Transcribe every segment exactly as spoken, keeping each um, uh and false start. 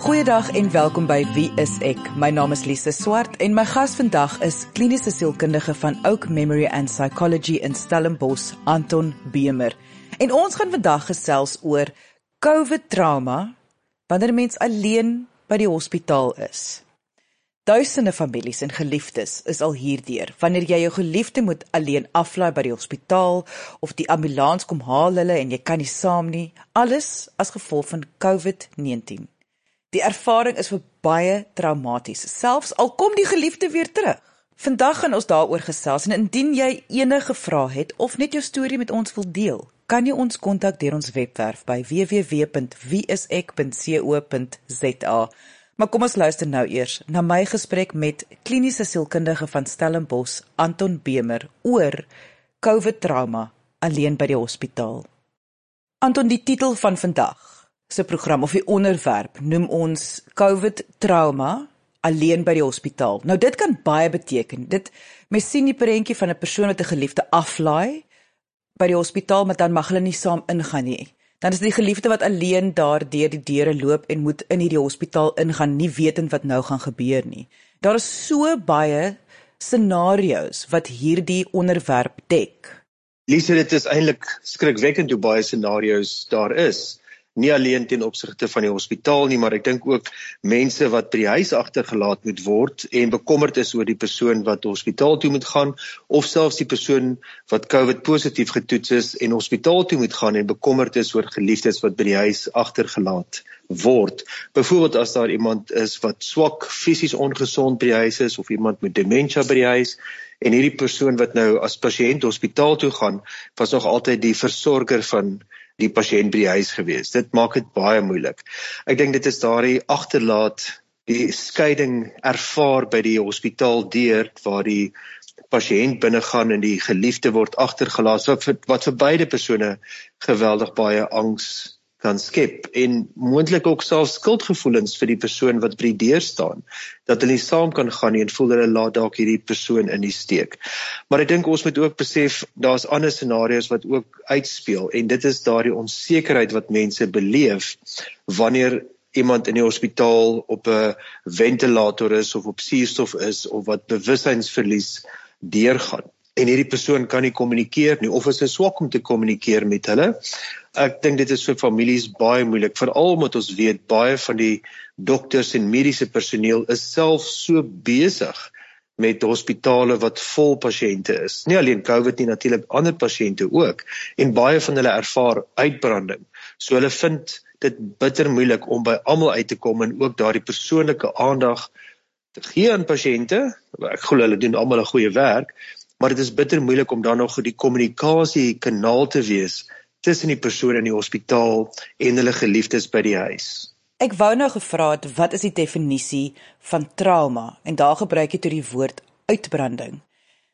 Goeiedag en welkom by Wie is ek? My naam is Lise Swart en my gas vandag is kliniese sielkundige van Oak Memory and Psychology in Stellenbosch, Anton Bemer. En ons gaan vandag gesels oor COVID-trauma wanneer 'n mens alleen by die hospitaal is. Duisende families en geliefdes is al hierdeur. Wanneer jy jou geliefde moet alleen aflaai by die hospitaal of die ambulans kom haal hulle en jy kan nie saam nie, alles as gevolg van COVID negentien. Die ervaring is vir baie traumaties, selfs al kom die geliefde weer terug. Vandag gaan ons daaroor gesels en indien jy enige vrae het of net jou storie met ons wil deel, kan jy ons kontak deur ons webwerf by w w w punt wie is ek punt co punt z a. Maar kom ons luister nou eers na my gesprek met kliniese sielkundige van Stellenbosch, Anton Bemer, oor COVID-trauma alleen by die hospitaal. Anton, die titel van vandag se program of die onderwerp noem ons COVID-trauma alleen by die hospitaal. Nou dit kan baie beteken. Dit mens sien die prentjie van 'n persoon wat 'n geliefde aflaai by die hospitaal, maar dan mag hulle nie saam ingaan nie. Dan is die geliefde wat alleen daar deur die deure loop en moet in hierdie hospitaal ingaan, nie wetend wat nou gaan gebeur nie. Daar is so baie scenario's wat hierdie onderwerp dek. Lise, dit is eintlik skrikwekkend hoe baie scenario's daar is. Nie alleen ten opsigte van die hospitaal nie, maar ek dink ook mense wat by die huis agtergelaat moet word en bekommerd is oor die persoon wat hospitaal toe moet gaan, of selfs die persoon wat COVID positief getoets is en hospitaal toe moet gaan en bekommerd is oor geliefdes wat by die huis agtergelaat word. Byvoorbeeld as daar iemand is wat swak, fisies ongesond by die huis is, of iemand met dementia by die huis, en hierdie persoon wat nou as pasiënt hospitaal toe gaan, was nog altyd die versorger van die pasiënt by die huis gewees. Dit maak dit baie moeilik. Ek dink dit is daardie agterlaat, die skeiding ervaar by die hospitaal deur, waar die pasiënt binne gaan en die geliefde word agtergelaat, wat vir, wat vir beide persone geweldig baie angs kan skep, en moontlik ook selfs skuldgevoelens vir die persoon wat by die deur staan, dat hulle nie saam kan gaan nie en voel hulle laat dalk hierdie persoon in die steek. Maar ek dink ons moet ook besef, daar's ander scenario's wat ook uitspeel, en dit is daardie onsekerheid wat mense beleef, wanneer iemand in die hospitaal op 'n ventilator is, of op suurstof is, of wat bewussynsverlies deurgaan. En hierdie persoon kan nie kommunikeer nie, of is hy swak om te kommunikeer met hulle. Ek dink dit is vir families baie moeilik, veral omdat ons weet, baie van die dokters en mediese personeel is self so besig met hospitale wat vol pasiënte is. Nie alleen COVID nie, natuurlik ander pasiënte ook, en baie van hulle ervaar uitbranding. So hulle vind dit bitter moeilik om by almal uit te kom en ook daardie persoonlike aandag te gee aan pasiënte. Ek glo hulle doen almal 'n goeie werk, maar dit is bitter moeilik om dan nog die kommunikasie kanaal te wees tussen die persoon in die hospitaal en hulle geliefdes by die huis. Ek wou nou gevra het, wat is die definisie van trauma? En daar gebruik jy toe die woord uitbranding.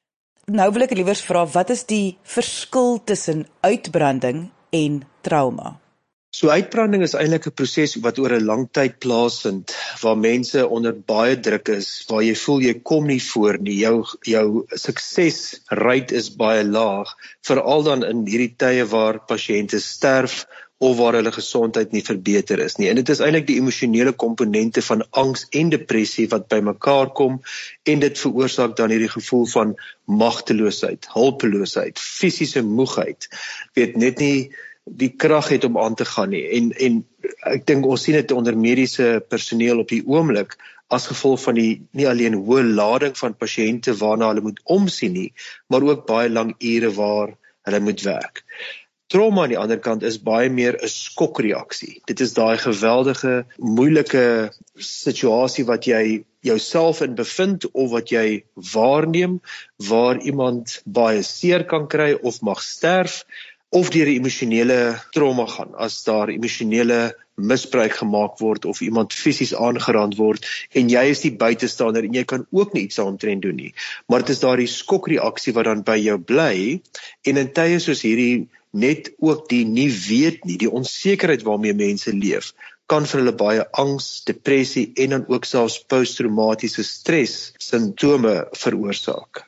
Nou wil ek liewer vra, wat is die verskil tussen uitbranding en trauma? So uitbranding is eintlik 'n proses wat oor 'n lang tyd plaasvind, waar mense onder baie druk is, waar jy voel jy kom nie voor nie, jou jou suksesrate is baie laag, veral dan in hierdie tye waar pasiënte sterf of waar hulle gesondheid nie verbeter is nie. En dit is eintlik die emosionele komponente van angs en depressie wat bymekaar kom, en dit veroorsaak dan hierdie gevoel van magteloosheid, hulpeloosheid, fisiese moegheid, weet net nie die krag het om aan te gaan nie, en, en ek dink ons sien dit onder mediese personeel op die oomblik, as gevolg van die nie alleen hoë lading van pasiënte waarna hulle moet omsien nie, maar ook baie lang ure waar hulle moet werk. Trauma aan die ander kant is baie meer 'n skokreaksie. Dit is daai geweldige, moeilike situasie wat jy jouself in bevind, of wat jy waarneem, waar iemand baie seer kan kry of mag sterf, of deur die emosionele trauma gaan, as daar emosionele misbruik gemaak word, of iemand fisies aangerand word, en jy is die buitestander, en jy kan ook nie iets daaromtrent doen nie. Maar dit is daardie skokreaksie wat dan by jou bly, en in tye soos hierdie, net ook die nie weet nie, die onsekerheid waarmee mense leef, kan vir hulle baie angs, depressie, en dan ook selfs posttraumatiese stres simptome veroorsaak.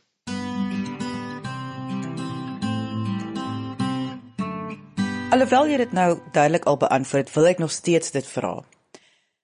Alhoewel jy dit nou duidelik al beantwoord, wil ek nog steeds dit vra.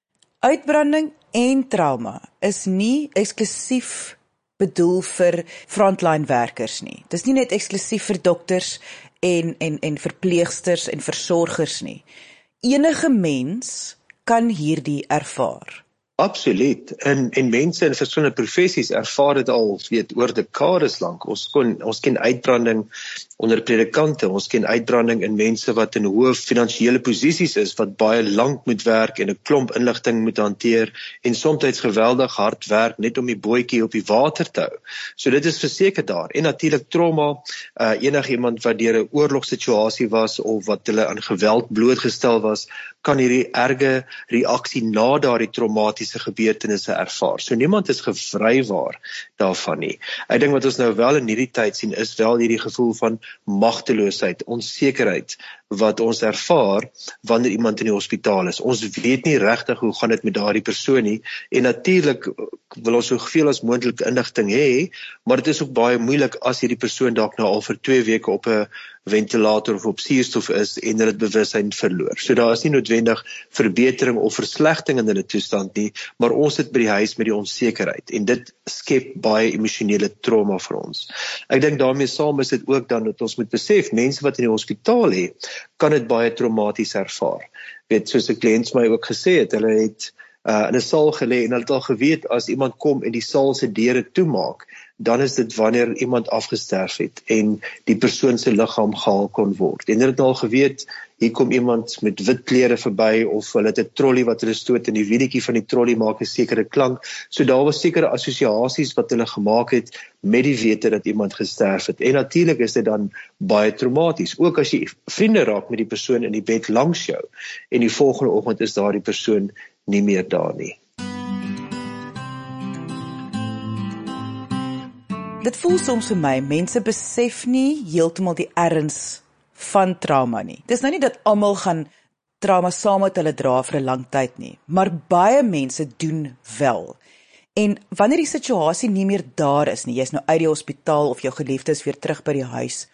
Uitbranding en trauma is nie eksklusief bedoel vir frontline werkers nie. Dit is nie net eksklusief vir dokters en, en, en verpleegsters en versorgers nie. Enige mens kan hierdie ervaar. Absoluut. En en mense in verskillende professies ervaar dit al, weet, oor dekades lank. Ons kon ons ken uitbranding onder predikante, ons ken uitbranding in mense wat in hoë finansiële posisies is, wat baie lank moet werk en 'n klomp inligting moet hanteer en soms geweldig hard werk net om die bootjie op die water te hou. So dit is verseker daar. En natuurlik trauma, uh, enigiemand wat deur 'n oorlogssituasie was of wat hulle aan geweld blootgestel was, kan hierdie erge reaksie na daardie traumatiese gebeurtenisse ervaar. So niemand is gevrywaar daarvan nie. Ek dink wat ons nou wel in hierdie tyd sien is wel hierdie gevoel van magteloosheid, onsekerheid wat ons ervaar wanneer iemand in die hospitaal is. Ons weet nie regtig hoe gaan dit met daardie persoon nie en natuurlik wil ons soveel as moontlik inligting hê, maar dit is ook baie moeilik as hierdie persoon dalk nou al vir twee weke op 'n ventilator of op suurstof is en hulle het bewussyn verloor. So daar is nie noodwendig verbetering of verslegting in hulle toestand nie, maar ons sit by die huis met die onsekerheid en dit skep baie emosionele trauma vir ons. Ek dink daarmee saam is dit ook dan dat ons moet besef, mense wat in die hospitaal lê, kan dit baie traumaties ervaar. Weet, soos 'n kliënt my ook gesê het, hulle het uh, in 'n saal gelê en hulle het al geweet as iemand kom en die saal se deure toemaak, dan is dit wanneer iemand afgesterf het en die persoon se liggaam gehaal kon word. En hulle het al geweet, hier kom iemand met wit klere verby of hulle het 'n trolley wat hulle stoot en die wielietjie van die trolley maak 'n sekere klank. So daar was sekere assosiasies wat hulle gemaak het met die wete dat iemand gesterf het. En natuurlik is dit dan baie traumaties. Ook as jy vriende raak met die persoon in die bed langs jou en die volgende oggend is daardie persoon nie meer daar nie. Dit voel soms vir my, mense besef nie heeltemal die erns van trauma nie. Dis nou nie dat almal gaan trauma saam met hulle dra vir 'n lang tyd nie, maar baie mense doen wel. En wanneer die situasie nie meer daar is nie, jy's nou uit die hospitaal of jou geliefde is weer terug by die huis,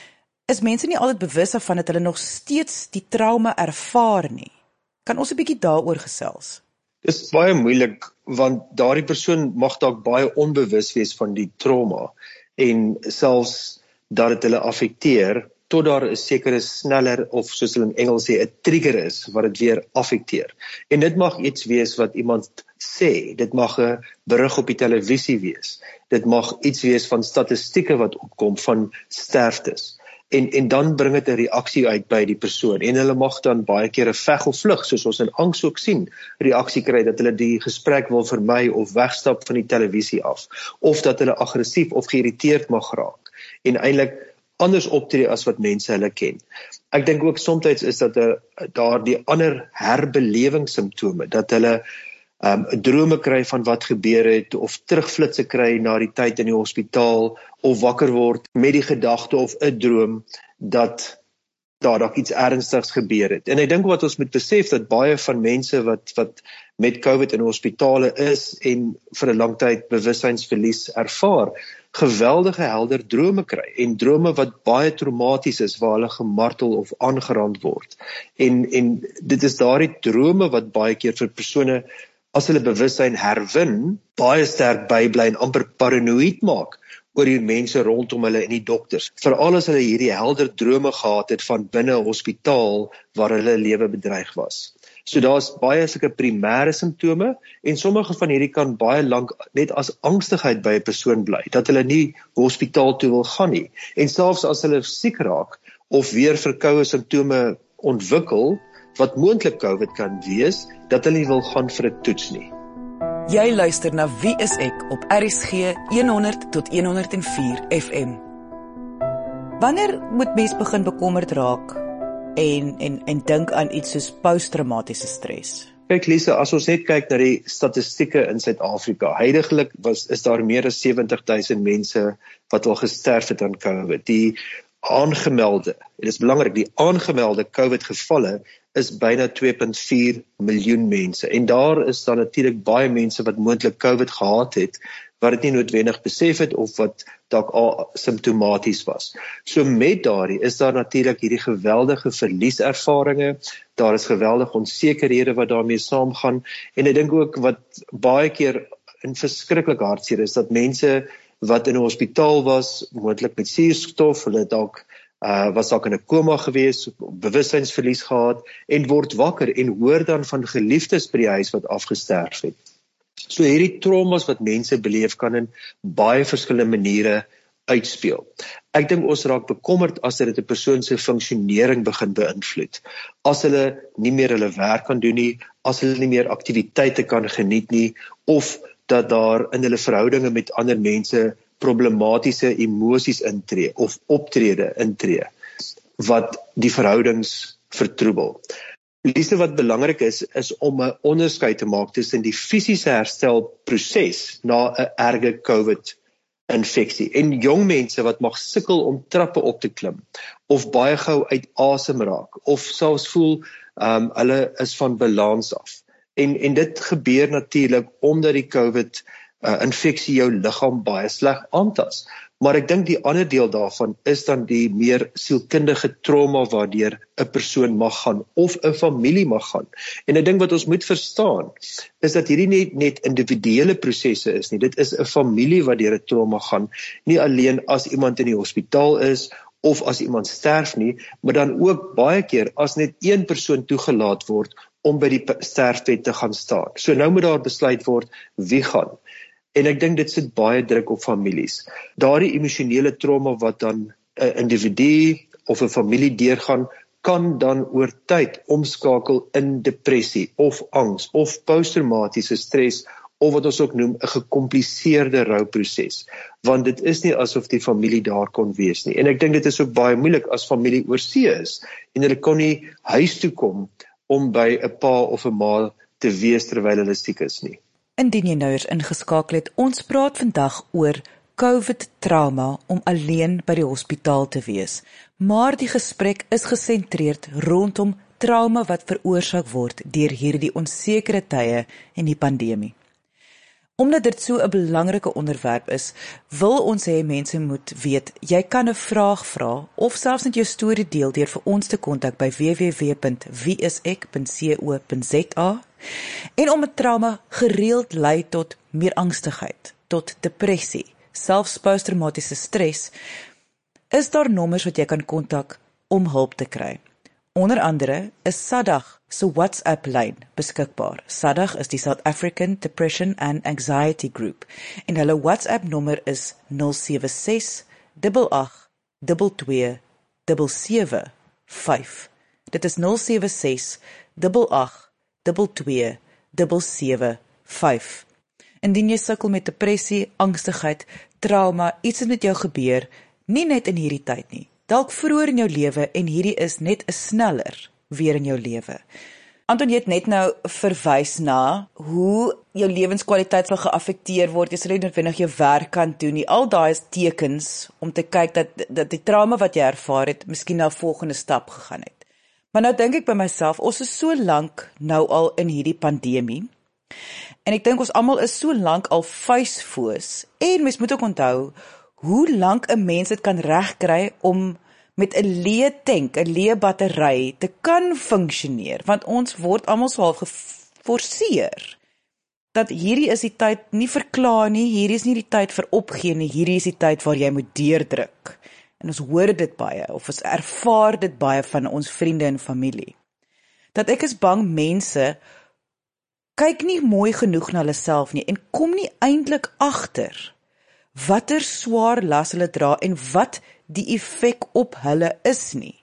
is mense nie altyd bewus van dat hulle nog steeds die trauma ervaar nie. Kan ons 'n bietjie daaroor gesels? Dit is baie moeilik, want daardie persoon mag dalk baie onbewus wees van die trauma en selfs dat dit hulle affekteer, tot daar 'n sekere sneller, of soos hulle in Engels sê, 'n trigger is, wat dit weer affekteer. En dit mag iets wees wat iemand sê, dit mag 'n berig op die televisie wees, dit mag iets wees van statistieke wat opkom van sterftes. En, en dan bring dit 'n reaksie uit by die persoon. En hulle mag dan baie keer 'n veg of vlug, soos ons in angs ook sien, reaksie kry dat hulle die gesprek wil vermy of wegstap van die televisie af. Of dat hulle aggressief of geïrriteerd mag raak. En eintlik anders optree as wat mense hulle ken. Ek dink ook soms is dat daar die ander herbelewingssimptome, dat hulle um, drome kry van wat gebeur het, of terugflitse kry na die tyd in die hospitaal, of wakker word met die gedagte of 'n droom dat daar dalk iets ernstigs gebeur het. En ek dink wat ons moet besef, dat baie van mense wat wat met COVID in hospitale is en vir 'n lang tyd bewussynsverlies ervaar, geweldige helder drome kry en drome wat baie traumaties is, waar hulle gemartel of aangerand word. En en dit is daardie drome wat baie keer vir persone, as hulle bewussyn herwin, baie sterk bybly en amper paranoïed maak oor die mense rondom hulle en die dokters. Veral as hulle hierdie helder drome gehad het van binne 'n hospitaal waar hulle lewe bedreig was. So daar's baie sulke primêre simptome en sommige van hierdie kan baie lank net as angstigheid by 'n persoon bly, dat hulle nie hospitaal toe wil gaan nie. En selfs as hulle siek raak of weer verkoue simptome ontwikkel, wat moontlik COVID kan wees, dat hulle nie wil gaan vir 'n toets nie. Jy luister na Wie is ek op R S G honderd tot honderd en vier F M. Wanneer moet mens begin bekommerd raak en en en dink aan iets soos posttraumatiese stres? Kyk Lisa, as ons net kyk na die statistieke in Suid-Afrika, heidaglik was is daar meer as sewentig duisend mense wat al gesterf het aan COVID. Die aangemelde, en dit is belangrik, die aangemelde COVID gevalle is byna twee komma vier miljoen mense. En daar is dan natuurlik baie mense wat moontlik COVID gehad het, wat dit nie noodwendig besef het of wat dalk al simptomaties was. So met daardie is daar natuurlik hierdie geweldige verlieservarings, daar is geweldige onsekerhede wat daarmee saamgaan, en ek dink ook wat baie keer in verskriklik hartseer is, dat mense wat in 'n hospitaal was, moontlik met suurstof, hulle dalk Uh, was dalk in 'n koma gewees, bewussynsverlies gehad, en word wakker en hoor dan van geliefdes by die huis wat afgesterf het. So hierdie traumas wat mense beleef kan in baie verskillende maniere uitspeel. Ek dink ons raak bekommerd as dit 'n persoon se funksionering begin beïnvloed. As hulle nie meer hulle werk kan doen nie, as hulle nie meer aktiwiteite kan geniet nie, of dat daar in hulle verhoudinge met ander mense problematiese emosies intree of optrede intree wat die verhoudings vertroebel. Lise, wat belangrik is, is om 'n onderskeid te maak tussen die fisiese herstelproses na 'n erge COVID-infeksie en jong mense wat mag sukkel om trappe op te klim of baie gou uit asem raak of selfs voel um, hulle is van balans af. En en dit gebeur natuurlik omdat die COVID Uh, infeksie jou liggaam baie sleg aantas. Maar ek dink die ander deel daarvan is dan die meer sielkundige trauma waardeur 'n persoon mag gaan of 'n familie mag gaan. En ek dink wat ons moet verstaan is dat hierdie nie net individuele prosesse is nie. Dit is 'n familie wat deur 'n trauma gaan, nie alleen as iemand in die hospitaal is of as iemand sterf nie, maar dan ook baie keer as net een persoon toegelaat word om by die sterfbed te gaan staan. So nou moet daar besluit word wie gaan. En ek dink dit sit baie druk op families. Daardie emosionele trauma wat dan 'n individu of 'n familie deurgaan, kan dan oor tyd omskakel in depressie of angs of posttraumatiese stres of wat ons ook noem 'n gekompliseerde rouproses. Want dit is nie asof die familie daar kon wees nie. En ek dink dit is ook baie moeilik as familie oor see is en hulle kon nie huis toe kom om by 'n pa of 'n ma te wees terwyl hulle siek is nie. Indien jy nou eens ingeskakel het, ons praat vandag oor COVID-trauma om alleen by die hospitaal te wees. Maar die gesprek is gesentreerd rondom trauma wat veroorsaak word deur hierdie onsekere tye en die pandemie. Omdat dit so 'n belangrike onderwerp is, wil ons hê mense moet weet, jy kan 'n vraag vra of selfs net jou storie deel deur vir ons te kontak by w w w punt wie is ek punt co punt z a. En om 'n trauma gereeld lei tot meer angstigheid, tot depressie, selfs posttraumatiese stres, is daar nommers wat jy kan kontak om hulp te kry. Onder andere is SADAG se WhatsApp-lyn beskikbaar. SADAG is die South African Depression and Anxiety Group en hulle WhatsApp-nommer is nul sewe ses agt agt twee twee sewe sewe vyf. Dit is nul sewe ses agt agt twee twee sewe sewe vyf. Indien jy sukkel met depressie, angstigheid, trauma, iets het met jou gebeur, nie net in hierdie tyd nie, dalk vroeër in jou lewe en hierdie is net 'n sneller weer in jou lewe. Anton, jy het net nou verwys na hoe jou lewenskwaliteit sal geaffekteer word, jy sal nie noodwendig jou werk kan doen nie. Al daai is tekens om te kyk dat, dat die trauma wat jy ervaar het, miskien na 'n volgende stap gegaan het. Maar nou dink ek by myself, ons is so lank nou al in hierdie pandemie, en ek dink ons almal is so lank al vuisfoos, en mens moet ook onthou, hoe lank 'n mens dit kan regkry om met 'n leë tank, 'n leë battery te kan funksioneer, want ons word almal so half geforseer, dat hierdie is die tyd nie verklaar nie, hierdie is nie die tyd vir opgee nie, hierdie is die tyd waar jy moet deurdruk. En ons hoor dit baie, of ons ervaar dit baie van ons vriende en familie. Dat ek is bang mense kyk nie mooi genoeg na hulle self nie, en kom nie eintlik agter watter swaar las hulle dra en wat die effek op hulle is nie.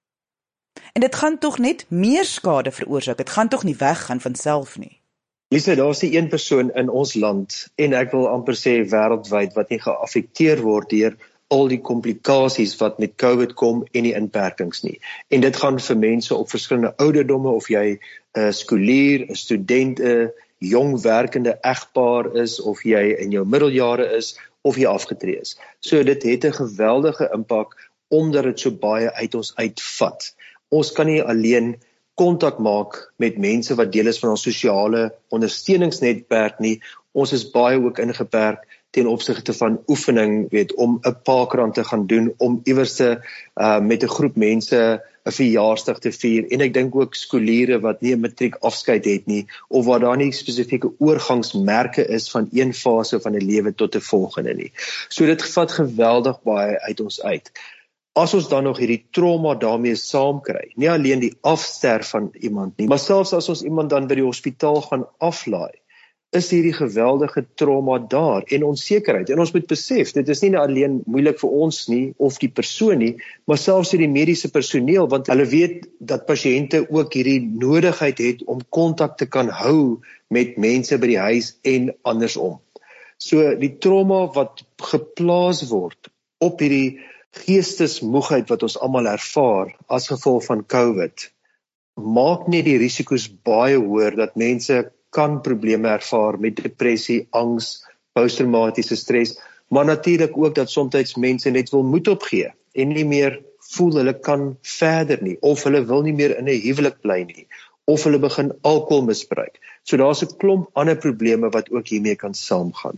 En dit gaan tog net meer skade veroorsaak, dit gaan tog nie weggaan van self nie. Lisa, daar is die een persoon in ons land, en ek wil amper sê wêreldwyd, wat nie geaffekteer word deur al die komplikasies wat met COVID kom en die inperkings nie. En dit gaan vir mense op verskillende ouderdomme, of jy 'n uh, skoolier, 'n student, 'n uh, jong werkende egpaar is, of jy in jou middeljare is, of jy afgetree is. So dit het 'n geweldige impak, omdat dit so baie uit ons uitvat. Ons kan nie alleen kontak maak met mense wat deel is van ons sosiale ondersteuningsnetwerk nie, ons is baie ook ingeperk ten opsigte van oefening, weet, om 'n parkrun te gaan doen, om iewers te uh, met 'n groep mense 'n verjaarsdag te vier, en ek dink ook skoliere wat nie 'n matriek afskeid het nie, of waar daar nie spesifieke oorgangsmerke is van een fase van 'n lewe tot 'n volgende nie. So dit vat geweldig baie uit ons uit. As ons dan nog hierdie trauma daarmee saamkry, nie alleen die afsterf van iemand nie, maar selfs as ons iemand dan by die hospitaal gaan aflaai, is hierdie geweldige trauma daar en onsekerheid. En ons moet besef, dit is nie alleen moeilik vir ons nie, of die persoon nie, maar selfs vir die mediese personeel, want hulle weet dat pasiënte ook hierdie nodigheid het om kontak te kan hou met mense by die huis en andersom. So die trauma wat geplaas word op hierdie geestesmoegheid wat ons almal ervaar as gevolg van COVID, maak net die risiko's baie hoër dat mense kan probleme ervaar met depressie, angs, posttraumatiese stres, maar natuurlik ook dat soms mense net wil moed opgee en nie meer voel hulle kan verder nie, of hulle wil nie meer in 'n huwelik bly nie, of hulle begin alkohol misbruik. So daar's 'n klomp ander probleme wat ook hiermee kan saamgaan.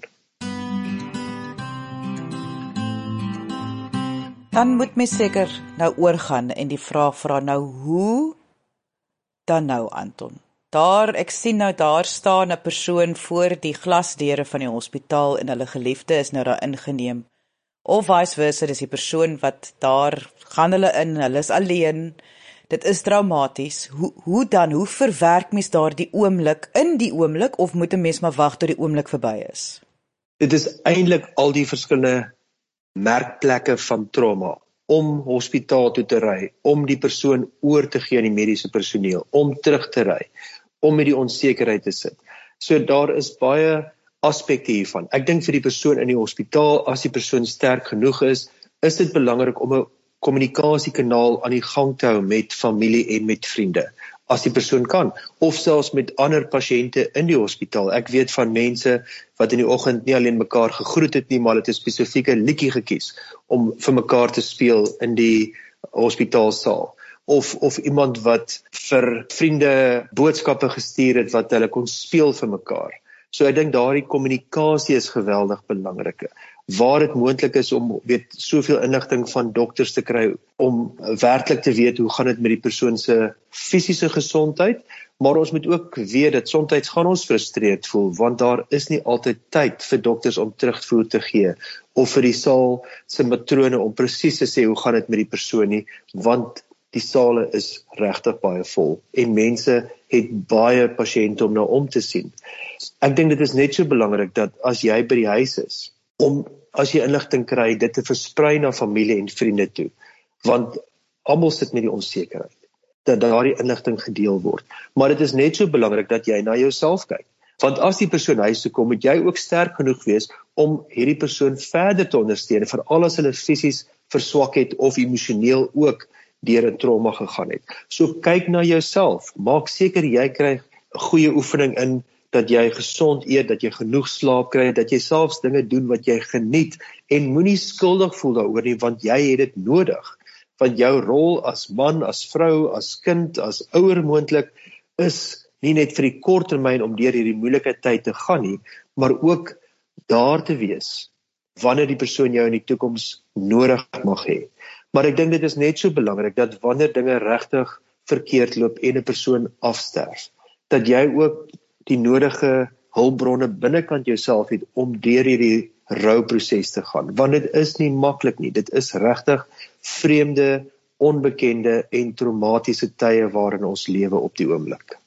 Dan moet mens seker nou oorgaan en die vraag vra nou, hoe dan nou, Anton? Daar, ek sien nou, daar staan 'n persoon voor die glasdeure van die hospitaal en hulle geliefde is nou daar ingeneem. Of vice versa, dis die persoon wat daar, gaan hulle in, hulle is alleen. Dit is traumaties. Hoe, hoe dan, hoe verwerk mens daar die oomblik, in die oomblik, of moet 'n mens maar wag tot die oomblik verby is? Dit is eintlik al die verskillende merkplekke van trauma, om hospitaal toe te ry, om die persoon oor te gee aan die mediese personeel, om terug te ry, om met die onsekerheid te sit. So daar is baie aspekte hiervan. Ek dink vir die persoon in die hospitaal, as die persoon sterk genoeg is, is dit belangrik om 'n kommunikasiekanaal aan die gang te hou met familie en met vriende, as die persoon kan, of selfs met ander pasiënte in die hospitaal. Ek weet van mense wat in die oggend nie alleen mekaar gegroet het nie, maar het 'n spesifieke liedjie gekies om vir mekaar te speel in die hospitaalsaal. Of, of iemand wat vir vriende boodskappe gestuur het wat hulle kon speel vir mekaar. So ek dink daardie kommunikasie is geweldig belangrik. Waar dit moontlik is om weet soveel inligting van dokters te kry om werklik te weet hoe gaan dit met die persoon se fisiese gesondheid, maar ons moet ook weet dat soms gaan ons frustreerd voel want daar is nie altyd tyd vir dokters om terugvoer te gee of vir die saal se matrone om presies te sê hoe gaan dit met die persoon nie, want die sale is regtig baie vol en mense het baie pasiënte om na om te sien. Ek dink dit is net so belangrik dat as jy by die huis is, om as jy inligting kry, dit te versprei na familie en vriende toe, want almal sit met die onsekerheid, dat daardie inligting gedeel word. Maar dit is net so belangrik dat jy na jouself kyk, want as die persoon huis toe kom, moet jy ook sterk genoeg wees om hierdie persoon verder te ondersteun, veral as hulle fisies verswak het of emosioneel ook deur 'n trauma gegaan het. So kyk na jouself, maak seker jy kry 'n goeie oefening in, dat jy gesond eet, dat jy genoeg slaap kry, dat jy selfs dinge doen wat jy geniet, en moenie skuldig voel daaroor nie, want jy het dit nodig. Want jou rol as man, as vrou, as kind, as ouer moontlik, is nie net vir die kort termyn om deur hierdie moeilike tyd te gaan nie, maar ook daar te wees, wanneer die persoon jou in die toekoms nodig mag hê. Maar ek dink dit is net so belangrik, dat wanneer dinge regtig verkeerd loop en 'n persoon afsterf, dat jy ook die nodige hulpbronne binnekant jouself het om deur hierdie rouproses te gaan, want dit is nie maklik nie, dit is regtig vreemde, onbekende en traumatiese tye waarin ons lewe op die oomblik.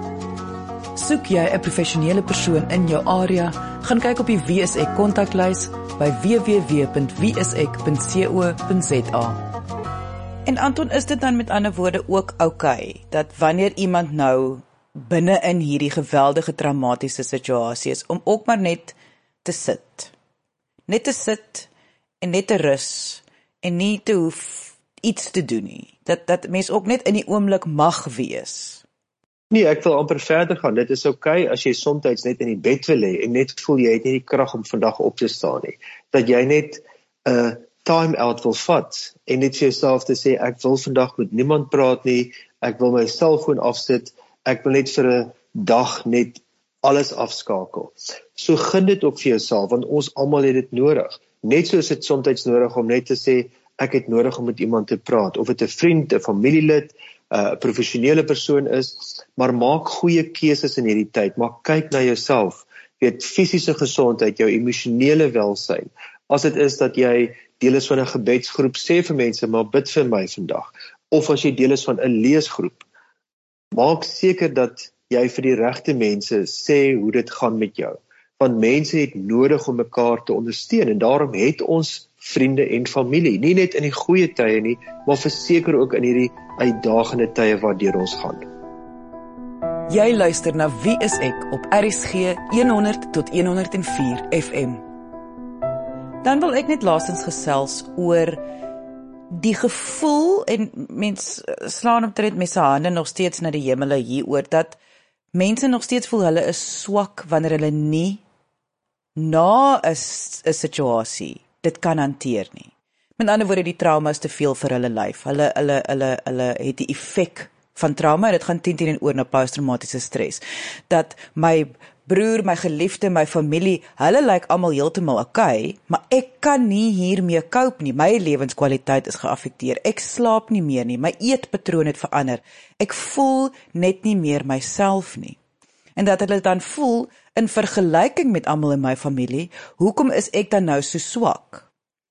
Soek jy 'n professionele persoon in jou area, gaan kyk op die W S Ek kontaklys by w w w punt w s ek punt co punt z a. En Anton, is dit dan met ander woorde ook oukei, dat wanneer iemand nou binne in hierdie geweldige traumatiese situasie is, om ook maar net te sit. Net te sit en net te rus en nie te hoef iets te doen nie. Dat, dat mens ook net in die oomblik mag wees. Nee, ek wil amper verder gaan. Dit is oukei as jy soms net in die bed wil lê en net voel jy het nie die krag om vandag op te staan nie. Dat jy net 'n uh, time out wil vat en net vir jouself te sê, ek wil vandag met niemand praat nie, ek wil my selfoon afsit, ek wil net vir 'n dag net alles afskakel. So gun dit ook vir jouself, want ons almal het dit nodig. Net so is dit soms nodig om net te sê, ek het nodig om met iemand te praat, of het 'n vriend, 'n familielid, 'n professionele persoon is, maar maak goeie keuses in hierdie tyd, maar kyk na jouself, weet, fisiese gesondheid, jou emosionele welsyn, as dit is dat jy deel is van 'n gebedsgroep, sê vir mense, maar bid vir my vandag, of as jy deel is van 'n leesgroep, maak seker dat jy vir die regte mense sê hoe dit gaan met jou, want mense het nodig om mekaar te ondersteun, en daarom het ons vriende en familie, nie net in die goeie tye nie, maar verseker ook in hierdie uitdagende tye waardeur ons gaan. Jy luister na Wie is ek op R S G honderd tot honderd en vier F M. Dan wil ek net laastens gesels oor die gevoel, en mens slaan omtrent met sy hande nog steeds na die hemele hieroor, dat mense nog steeds voel hulle is swak wanneer hulle nie na 'n situasie dit kan hanteer nie. Met ander woorde, die trauma is te veel vir hulle lyf. Hulle hulle hulle hulle het die effek van trauma, en dit gaan teen teen oor na posttraumatiese stres. Dat my broer, my geliefde, my familie, hulle lyk almal heeltemal okay, maar ek kan nie hiermee cope nie. My lewenskwaliteit is geaffekteer. Ek slaap nie meer nie. My eetpatroon het verander. Ek voel net nie meer myself nie. En dat hulle dan voel, in vergelyking met almal in my familie, hoekom is ek dan nou so swak?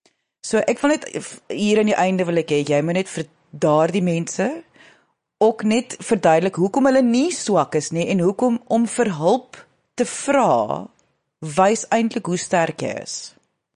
So ek wil net, hier aan die einde wil ek hê, jy moet net vir daardie mense ook net verduidelik hoekom hulle nie swak is nie, en hoekom om vir hulp te vra, wys eintlik hoe sterk jy is.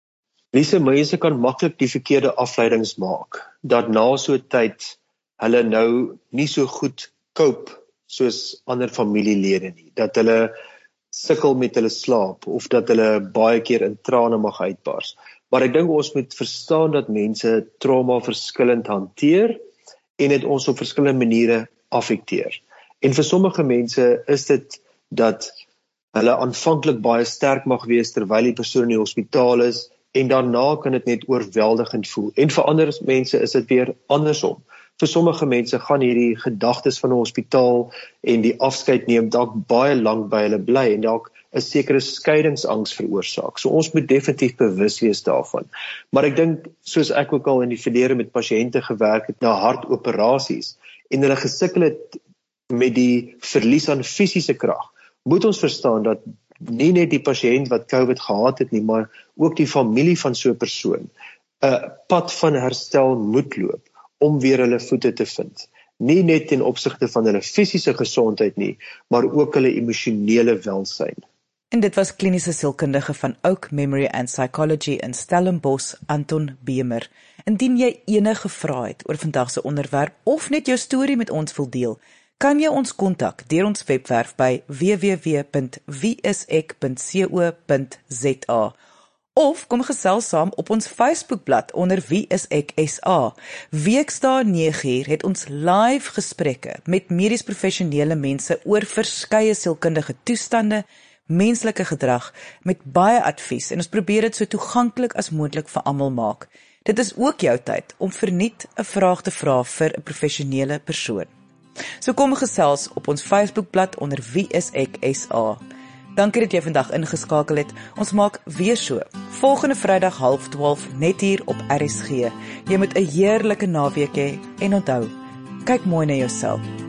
Lise, mense kan maklik die verkeerde afleidings maak, dat na so 'n tyd, hulle nou nie so goed cope, soos ander familielede nie, dat hulle sukkel met hulle slaap, of dat hulle baie keer in trane mag uitbars. Maar ek dink ons moet verstaan dat mense trauma verskillend hanteer, en dit ons op verskillende maniere affekteer. En vir sommige mense is dit dat hulle aanvanklik baie sterk mag wees terwyl die persoon in die hospitaal is, en daarna kan dit net oorweldigend voel. En vir ander mense is dit weer andersom. Vir sommige mense gaan hierdie gedagtes van 'n hospitaal en die afskeid neem dalk baie lank by hulle bly, en dalk 'n sekere skeiingsangs veroorsaak. So ons moet definitief bewus wees daarvan. Maar ek dink, soos ek ook al in die verlede met pasiënte gewerk het na hartoperasies, en hulle gesukkel het met die verlies aan fisiese krag, moet ons verstaan dat nie net die pasiënt wat COVID gehad het nie, maar ook die familie van so 'n persoon 'n pad van herstel moet loop om weer hulle voete te vind. Nie net ten opsigte van hulle fisiese gesondheid nie, maar ook hulle emosionele welsyn. En dit was kliniese sielkundige van Oak Memory and Psychology in Stellenbosch, Anton Bemer. Indien jy enige vrae het oor vandag se onderwerp of net jou storie met ons wil deel, kan jy ons kontak deur ons webwerf by w w w punt wie is ek punt co punt z a of kom gesels saam op ons Facebookblad onder Wie is ek S A. Weksdae nege uur het ons live gesprekke met medies professionele mense oor verskeie sielkundige toestande, menslike gedrag met baie advies, en ons probeer dit so toeganklik as moontlik vir almal maak. Dit is ook jou tyd om verniet 'n vraag te vra vir 'n professionele persoon. So kom gesels op ons Facebookblad onder Wie is ek S A. Dankie dat jy vandag ingeskakel het. Ons maak weer so, volgende Vrydag half twaalf, net hier op R S G. Jy moet 'n heerlike naweek hê, en onthou, kyk mooi na jouself.